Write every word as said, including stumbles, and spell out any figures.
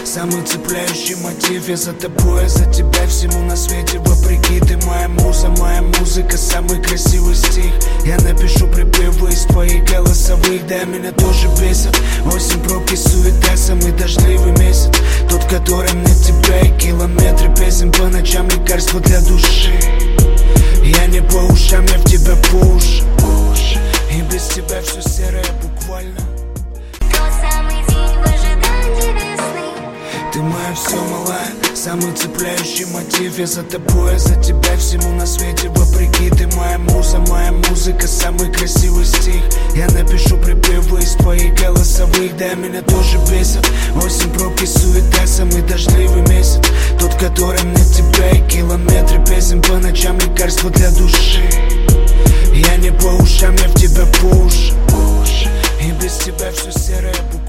самый цепляющий мотив. Я за тобой, я за тебя, всему на свете вопреки. Ты моя муза, моя музыка, самый красивый стих. Я напишу припевы из твоих голосовых. Да, меня тоже бесит осень, пробки, суета, самый дождливый месяц, тот, которым нет тебя. И километры песен по ночам, лекарство для души. Я не по ушам, я в тебя по уши. И без тебя все серое буквально. Ты моя все, малая, самый цепляющий мотив. Я за тобой, я за тебя, всему на свете вопреки. Ты моя муза, моя музыка, самый красивый стих. Я напишу припевы из твоих голосовых. Да, меня тоже бесит осень, пробки, суета, самый дождливый месяц, тот, которым нет тебя. И километры песен по ночам, лекарство для души. Я не по ушам, я в тебя по уши. И без тебя все серое.